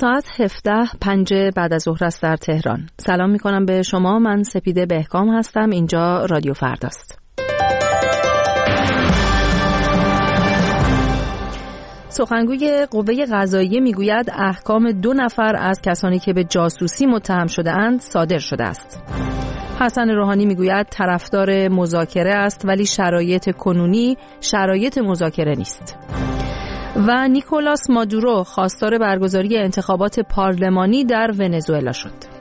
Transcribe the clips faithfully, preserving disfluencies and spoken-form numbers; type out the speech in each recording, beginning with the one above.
ساعت هفده پنج بعد از ظهر است در تهران. سلام می کنم به شما. من سپیده بهکام هستم. اینجا رادیو فرداست. سخنگوی قوه قضاییه میگوید احکام دو نفر از کسانی که به جاسوسی متهم شده اند صادر شده است. حسن روحانی میگوید طرفدار مذاکره است ولی شرایط کنونی شرایط مذاکره نیست. و نیکولاس مادورو خواستار برگزاری انتخابات پارلمانی در ونزوئلا شد.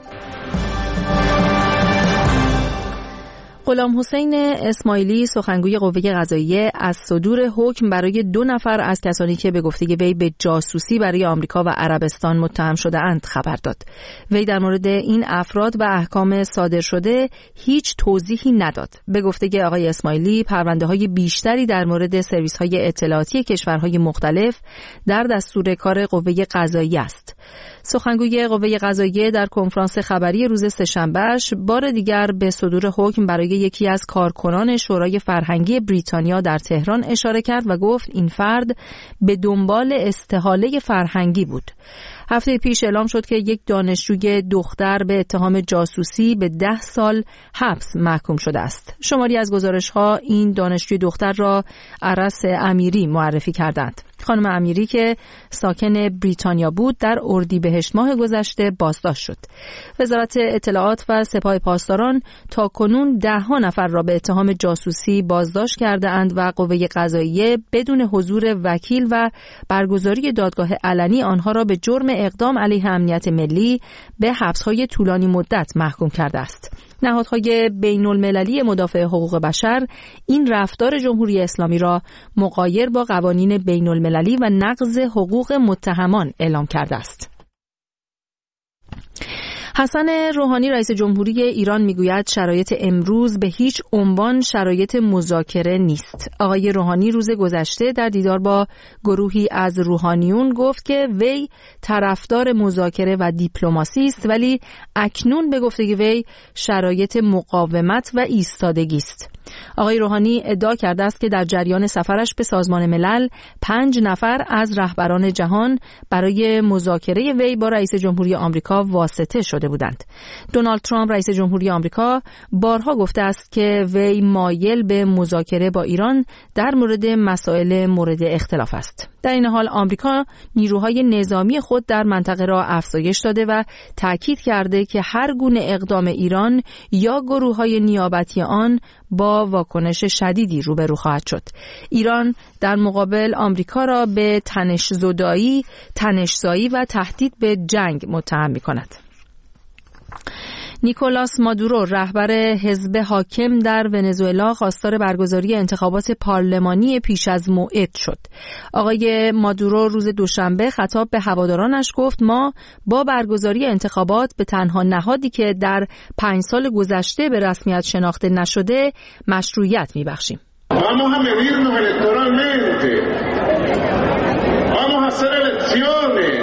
غلام حسین اسماعیلی سخنگوی قوه قضاییه از صدور حکم برای دو نفر از کسانی که به گفته وی به جاسوسی برای آمریکا و عربستان متهم شده اند خبر داد. وی در مورد این افراد و احکام صادر شده هیچ توضیحی نداد. به گفته آقای اسماعیلی پرونده‌های بیشتری در مورد سرویس‌های اطلاعاتی کشورهای مختلف در دستور کار قوه قضاییه است. سخنگوی قوه قضاییه در کنفرانس خبری روز سه‌شنبه‌اش بار دیگر به صدور حکم برای یکی از کارکنان شورای فرهنگی بریتانیا در تهران اشاره کرد و گفت این فرد به دنبال استحاله فرهنگی بود. هفته پیش اعلام شد که یک دانشجوی دختر به اتهام جاسوسی به ده سال حبس محکوم شده است. شماری از گزارش‌ها این دانشجوی دختر را عرس امیری معرفی کردند. خانم امیری که ساکن بریتانیا بود در اردیبهشت ماه گذشته بازداشت شد. وزارت اطلاعات و سپاه پاسداران تا کنون ده ها نفر را به اتهام جاسوسی بازداشت کرده اند و قوه قضاییه بدون حضور وکیل و برگزاری دادگاه علنی آنها را به جرم اقدام علیه امنیت ملی به حبس‌های طولانی مدت محکوم کرده است. نهادهای بین المللی مدافع حقوق بشر این رفتار جمهوری اسلامی را مغایر با قوانین بین المللی و نقض حقوق متهمان اعلام کرده است. حسن روحانی رئیس جمهوری ایران میگوید شرایط امروز به هیچ عنوان شرایط مذاکره نیست. آقای روحانی روز گذشته در دیدار با گروهی از روحانیون گفت که وی طرفدار مذاکره و دیپلماسی است ولی اکنون به گفته وی شرایط مقاومت و ایستادگی است. آقای روحانی ادعا کرده است که در جریان سفرش به سازمان ملل پنج نفر از رهبران جهان برای مذاکره وی با رئیس جمهوری آمریکا واسطه شده بودند. دونالد ترامپ رئیس جمهوری آمریکا بارها گفته است که وی مایل به مذاکره با ایران در مورد مسائل مورد اختلاف است. در این حال آمریکا نیروهای نظامی خود در منطقه را افزایش داده و تاکید کرده که هر گونه اقدام ایران یا گروه‌های نیابتی آن با واکنش شدیدی روبرو خواهد شد. ایران در مقابل آمریکا را به تنش‌زدایی، تنش‌زایی و تهدید به جنگ متهم می‌کند. نیکولاس مادورو رهبر حزب حاکم در ونزوئلا خواستار برگزاری انتخابات پارلمانی پیش از موعد شد. آقای مادورو روز دوشنبه خطاب به هوادارانش گفت ما با برگزاری انتخابات به تنها نهادی که در پنج سال گذشته به رسمیت شناخته نشده مشروعیت میبخشیم. Vamos a medirnos electoralmente. Vamos a hacer elecciones.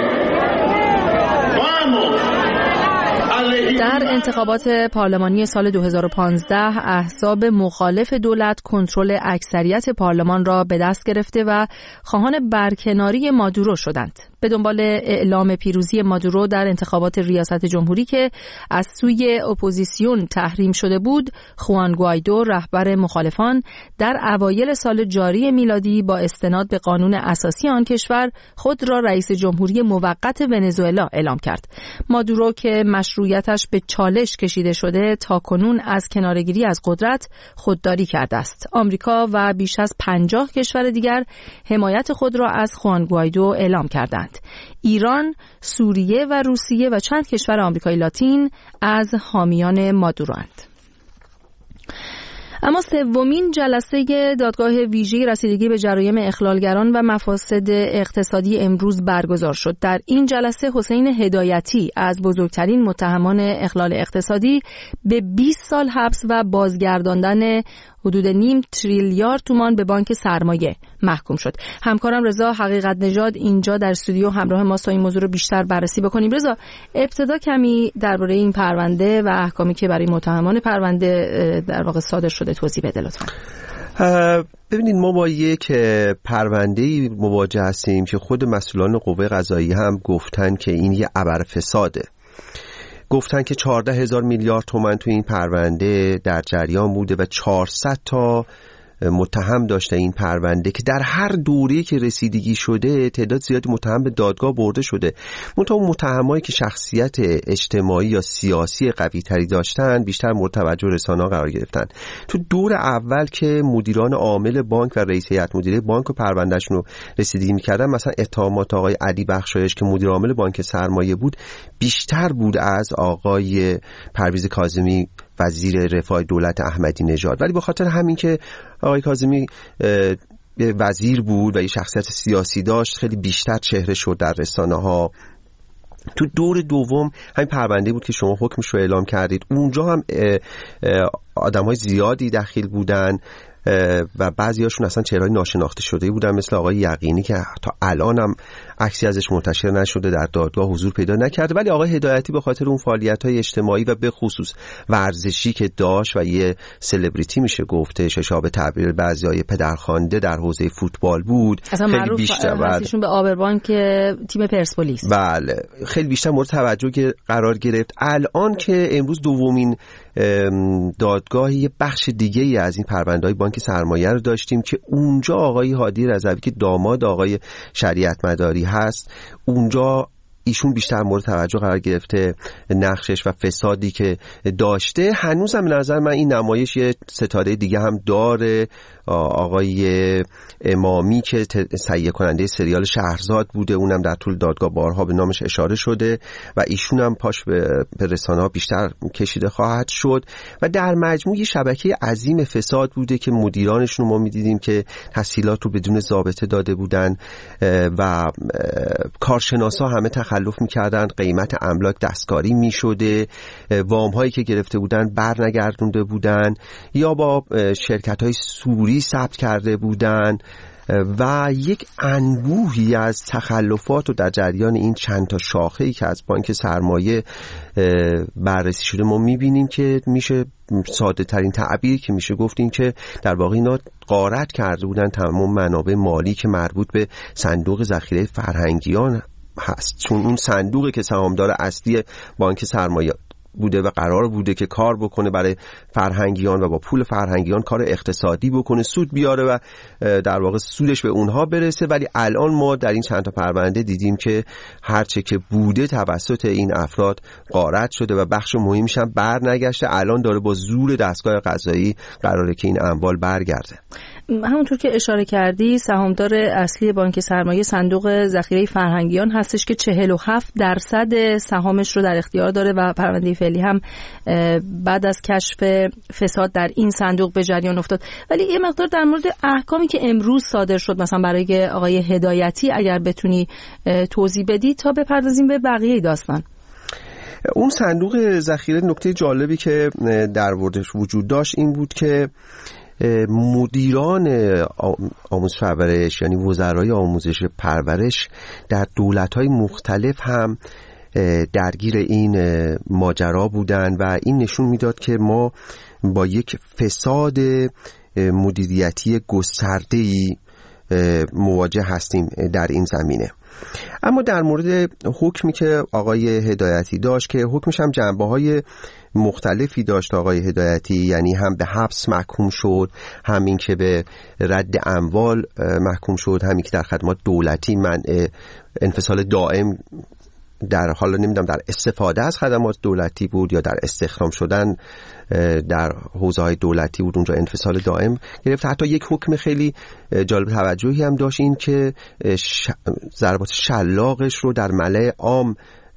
Vamos. در انتخابات پارلمانی سال دو هزار و پانزده احزاب مخالف دولت کنترل اکثریت پارلمان را به دست گرفته و خواهان برکناری مادورو شدند. به دنبال اعلام پیروزی مادورو در انتخابات ریاست جمهوری که از سوی اپوزیسیون تحریم شده بود، خوان گوایدو رهبر مخالفان در اوایل سال جاری میلادی با استناد به قانون اساسی آن کشور خود را رئیس جمهوری موقت ونزوئلا اعلام کرد. مادورو که مشروعیتش به چالش کشیده شده تا کنون از کناره‌گیری از قدرت خودداری کرده است. آمریکا و بیش از پنجاه کشور دیگر حمایت خود را از خوان گوایدو اعلام کردند. ایران، سوریه و روسیه و چند کشور آمریکای لاتین از حامیان مادوروند. اما سومین جلسه دادگاه ویژه رسیدگی به جرایم اخلالگران و مفاسد اقتصادی امروز برگزار شد. در این جلسه حسین هدایتی از بزرگترین متهمان اخلال اقتصادی به بیست سال حبس و بازگرداندن حدود نیم تریلیارد تومان به بانک سرمایه محکوم شد. همکارم رضا حقیقت نژاد اینجا در استودیو همراه ما تا این موضوع رو بیشتر بررسی بکنیم. رضا، ابتدا کمی درباره این پرونده و احکامی که برای متهمان پرونده در واقع صادر شده توضیح بده لطفاً. ببینید ما با یک پرونده‌ای مواجه هستیم که خود مسئولان قوه قضاییه هم گفتن که این یه ابرفساده. گفتن که چهارده هزار میلیارد تومان تو این پرونده در جریان بوده و چهارصد تا متهم داشته این پرونده که در هر دوره‌ای که رسیدگی شده تعداد زیادی متهم به دادگاه برده شده. منتها متهمایی که شخصیت اجتماعی یا سیاسی قوی تری داشتن بیشتر مورد توجه رسانه‌ها قرار گرفتن. تو دور اول که مدیران عامل بانک و رئیس هیئت مدیره بانک و پروندهشون رو رسیدگی می‌کردن، مثلا اتهامات آقای علی بخشایش که مدیر عامل بانک سرمایه بود بیشتر بود از آقای پرویز کاظمی وزیر رفاه دولت احمدی نژاد. ولی به خاطر همین که آقای کاظمی وزیر بود و یه شخصیت سیاسی داشت خیلی بیشتر چهره شد در رسانه‌ها. تو دور دوم همین پرونده بود که شما حکمش رو اعلام کردید. اونجا هم آدم‌های زیادی دخیل بودن و بعضی هاشون اصلا چهره‌های ناشناخته شده بودن، مثل آقای یقینی که تا الان هم عکسی ازش منتشر نشده، در دادگاه حضور پیدا نکرده. ولی آقای هدایتی به خاطر اون فعالیت‌های اجتماعی و به خصوص ورزشی که داشت و یه سلبریتی میشه گفته، ششاب تعبیر بعضیای پدرخوانده در حوزه فوتبال بود، اصلا خیلی بیشتر هستیشون به آبربانک تیم پرسپولیس. بله، خیلی بیشتر مورد توجه قرار گرفت. الان که امروز دومین دادگاهی یه بخش دیگه ای از این پرونده‌های بانک سرمایه رو داشتیم که اونجا آقای هادی رضوی که داماد آقای شریعت مداری هست، اونجا ایشون بیشتر مورد توجه قرار گرفته، نقشش و فسادی که داشته. هنوز هم به نظر من این نمایش یه ستاره دیگه هم داره، آقای امامی که تهیه کننده سریال شهرزاد بوده، اونم در طول دادگاه بارها به نامش اشاره شده و ایشون هم پاش به رسانه‌ها بیشتر کشیده خواهد شد. و در مجموع یه شبکه عظیم فساد بوده که مدیرانشون ما می‌دیدیم که تسهیلات رو بدون ضابطه داده بودن و کارشناسا همه تخلف می‌کردن، قیمت املاک دستکاری می‌شده، وام‌هایی که گرفته بودن برنگردونده بودن یا با شرکت‌های سوری ثبت کرده بودن و یک انبوهی از تخلفات رو در جریان این چند تا شاخه‌ای که از بانک سرمایه بررسی شده ما می‌بینیم که میشه ساده ترین تعبیری که میشه گفت این که در واقع اینا غارت کرده بودن تمام منابع مالی که مربوط به صندوق ذخیره فرهنگیان هست، چون اون صندوقی که سهامدار اصلی بانک سرمایه بوده و قرار بوده که کار بکنه برای فرهنگیان و با پول فرهنگیان کار اقتصادی بکنه، سود بیاره و در واقع سودش به اونها برسه. ولی الان ما در این چند تا پرونده دیدیم که هرچه که بوده توسط این افراد غارت شده و بخش مهمیش هم بر نگشته. الان داره با زور دستگاه قضایی قراره که این اموال برگرده. همونطور که اشاره کردی سهامدار اصلی بانک سرمایه صندوق ذخیره فرهنگیان هستش که چهل و هفت درصد سهامش رو در اختیار داره و پرونده فعلی هم بعد از کشف فساد در این صندوق به جریان افتاد. ولی یه مقدار در مورد احکامی که امروز صادر شد مثلا برای آقای هدایتی اگر بتونی توضیح بدی تا بپردازیم به بقیه داستان. اون صندوق ذخیره نکته جالبی که در موردش وجود داشت این بود که مدیران آموزش پرورش یعنی وزرای آموزش پرورش در دولت‌های مختلف هم درگیر این ماجرا بودن و این نشون میداد که ما با یک فساد مدیریتی گسترده‌ای مواجه هستیم در این زمینه. اما در مورد حکمی که آقای هدایتی داشت که حکمش هم جنبه‌های مختلفی داشت آقای هدایتی، یعنی هم به حبس محکوم شد، همین که به رد اموال محکوم شد، همین که در خدمات دولتی منع انفصال دائم در حالا نمیدونم در استفاده از خدمات دولتی بود یا در استخدام شدن در حوزه‌های دولتی بود، اونجا انفصال دائم گرفت. حتی یک حکم خیلی جالب توجهی هم داشت، این که ضربات شلاقش رو در ملأ عام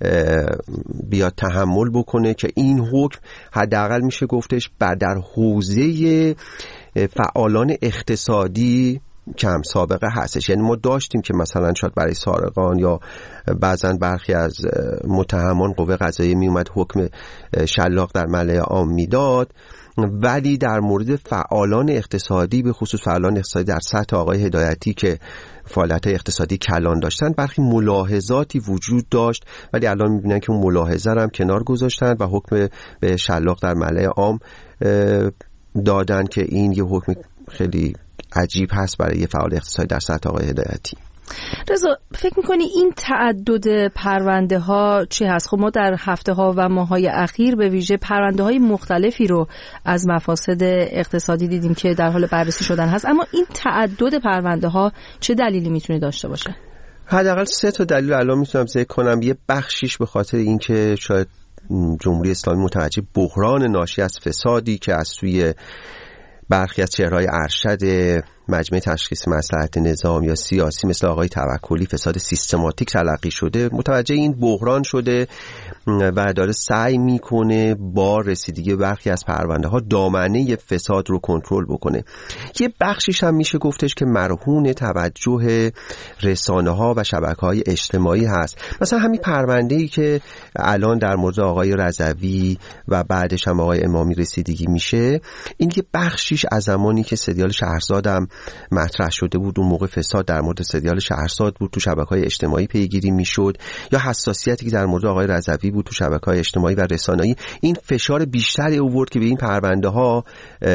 بیاد تحمل بکنه که این حکم حداقل میشه گفتش بعد در حوزه فعالان اقتصادی کم سابقه هستش. یعنی ما داشتیم که مثلا شاید برای سارقان یا بعضا برخی از متهمان قوه قضاییه می اومد حکم شلاق در ملأ عام میداد، ولی در مورد فعالان اقتصادی به خصوص فعالان اقتصادی در سطح آقای هدایتی که فعالیت اقتصادی کلان داشتن برخی ملاحظاتی وجود داشت، ولی الان میبینن که اون ملاحظه هم کنار گذاشتن و حکم به شلاق در ملأ عام دادن که این یه حکم خیلی عجیب هست برای فعال اقتصادی در سطح آقای هدایتی. رضا، فکر میکنی این تعدد پرونده ها چی هست؟ خب ما در هفته ها و ماه های اخیر به ویژه پرونده های مختلفی رو از مفاسد اقتصادی دیدیم که در حال بررسی شدن هست، اما این تعدد پرونده ها چه دلیلی میتونه داشته باشه؟ حداقل سه تا دلیل الان میتونم ذکر کنم. یه بخشیش به خاطر اینکه شاید جمهوری اسلامی متوجه بحران ناشی از فسادی که از سوی برخی از چهره‌های ارشد مجمع تشخیص مصلحت نظام یا سیاسی مثل آقای توکلی فساد سیستماتیک تلقی شده، متوجه این بحران شده و داره سعی میکنه با رسیدگی برخی از پرونده ها دامنه فساد رو کنترل بکنه. یه بخشیش هم میشه گفتش که مرهون توجه رسانه ها و شبکه های اجتماعی هست. مثلا همین پرونده ای که الان در مورد آقای رضوی و بعدش هم آقای امامی رسیدگی میشه، این که بخشیش از زمانی که سریال شهرزاد هم مطرح شده بود، اون موقع فساد در مورد سریال شهرزاد بود، تو شبکه‌های اجتماعی پیگیری میشد، یا حساسیتی که در مورد آقای رضوی بود تو شبکه‌های اجتماعی و رسانه‌ای، این فشار بیشتری آورد که به این پرونده ها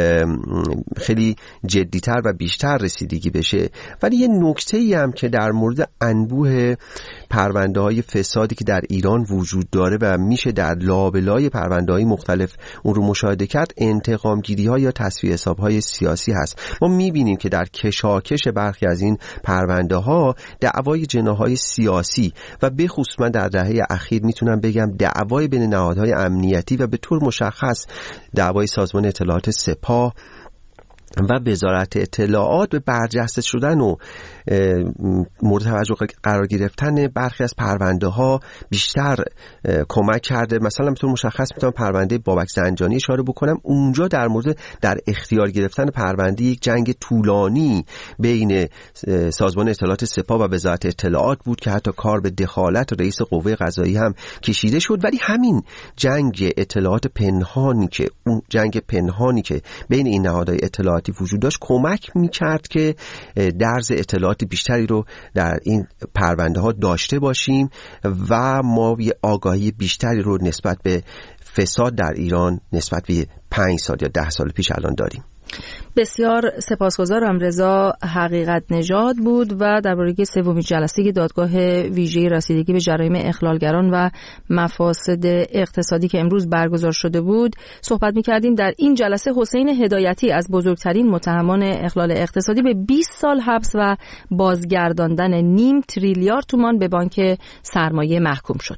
خیلی جدی‌تر و بیشتر رسیدگی بشه. ولی یه نکته‌ای هم که در مورد انبوه پرونده‌های فسادی که در ایران وجود داره و میشه در لابلای پرونده‌های مختلف اون رو مشاهده کرد، انتقام‌گیری‌ها یا تصفیه حساب‌های سیاسی هست. ما می‌بینیم که در کشاکش برخی از این پرونده‌ها دعوای جناح‌های سیاسی و به خصوص من در دهه اخیر میتونم بگم دعوای بین نهادهای امنیتی و به طور مشخص دعوای سازمان اطلاعات سپاه و وزارت اطلاعات به برجسته شدن و مورد توجه قرار گرفتن برخی از پرونده ها بیشتر کمک کرده. مثلا به طور مشخص میتونم پرونده بابک زنجانی اشاره بکنم. اونجا در مورد در اختیار گرفتن پرونده یک جنگ طولانی بین سازمان اطلاعات سپاه و وزارت اطلاعات بود که حتی کار به دخالت رئیس قوه قضاییه هم کشیده شد. ولی همین جنگ اطلاعات پنهانی که اون جنگ پنهانی که بین این نهادهای اطلاعاتی وجود داشت کمک میکرد که درز اطلاعات بیشتری رو در این پرونده ها داشته باشیم و ما یه آگاهی بیشتری رو نسبت به فساد در ایران نسبت به پنج سال یا ده سال پیش الان داریم. بسیار سپاسگزارم. رضا حقیقت نژاد بود و درباره سومین جلسه دادگاه ویژه رسیدگی به جرایم اخلالگران و مفاسد اقتصادی که امروز برگزار شده بود صحبت می‌کردیم. در این جلسه حسین هدایتی از بزرگترین متهمان اخلال اقتصادی به بیست سال حبس و بازگرداندن نیم تریلیارد تومان به بانک سرمایه محکوم شد.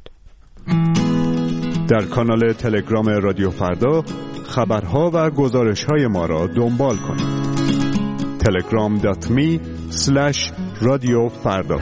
در کانال تلگرام رادیو فردا خبرها و گزارش‌های ما را دنبال کنید. تلگرام دات می اسلش رادیو فردا.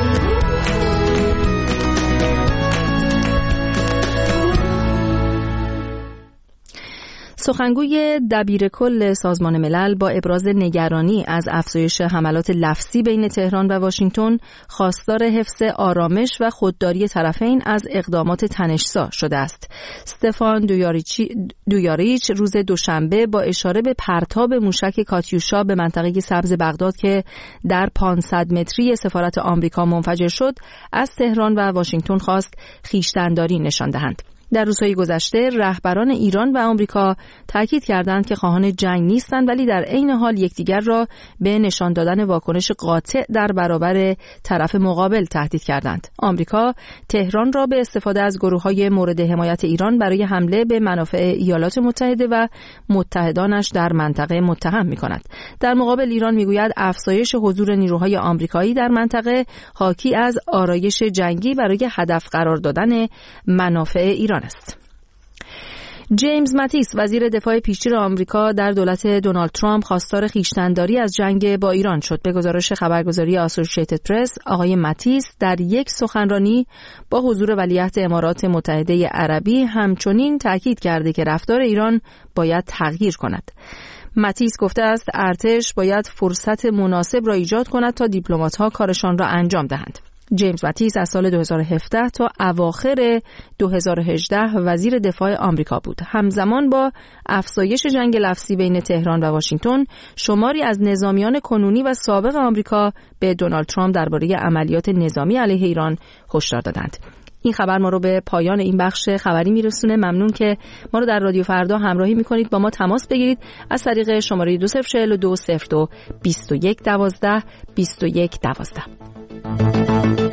سخنگوی دبیرکل سازمان ملل با ابراز نگرانی از افزایش حملات لفظی بین تهران و واشنگتن خواستار حفظ آرامش و خودداری طرفین از اقدامات تنش‌زا شده است. استفان دویاریچ روز دوشنبه با اشاره به پرتاب موشک کاتیوشا به منطقه سبز بغداد که در پانصد متری سفارت آمریکا منفجر شد از تهران و واشنگتن خواست خویشتن‌داری نشان دهند. در روزهای گذشته رهبران ایران و آمریکا تاکید کردند که خواهان جنگ نیستند، ولی در عین حال یکدیگر را به نشان دادن واکنش قاطع در برابر طرف مقابل تهدید کردند. آمریکا تهران را به استفاده از گروه‌های مورد حمایت ایران برای حمله به منافع ایالات متحده و متحدانش در منطقه متهم می‌کند. در مقابل ایران می‌گوید افزایش حضور نیروهای آمریکایی در منطقه حاکی از آرایش جنگی برای هدف قرار دادن منافع ایران است. جیمز ماتیس وزیر دفاع پیشتر آمریکا در دولت دونالد ترامپ خواستار خویشتن‌داری از جنگ با ایران شد. به گزارش خبرگزاری آسوشییتد پرس، آقای ماتیس در یک سخنرانی با حضور ولیعهد امارات متحده عربی همچنین تاکید کرده که رفتار ایران باید تغییر کند. ماتیس گفته است ارتش باید فرصت مناسب را ایجاد کند تا دیپلمات‌ها کارشان را انجام دهند. جیمز ماتیس از سال دو هزار و هفده تا اواخر دو هزار و هجده وزیر دفاع آمریکا بود. همزمان با افزایش جنگ لفظی بین تهران و واشنگتن، شماری از نظامیان کنونی و سابق آمریکا به دونالد ترامپ درباره عملیات نظامی علیه ایران هشدار دادند. این خبر ما رو به پایان این بخش خبری میرسونه. ممنون که ما رو در رادیو فردا همراهی میکنید. با ما تماس بگیرید از طریق شماره دو صفر چهل و دو صفر دو بیست و یک دوازده بیست و یک دوازده.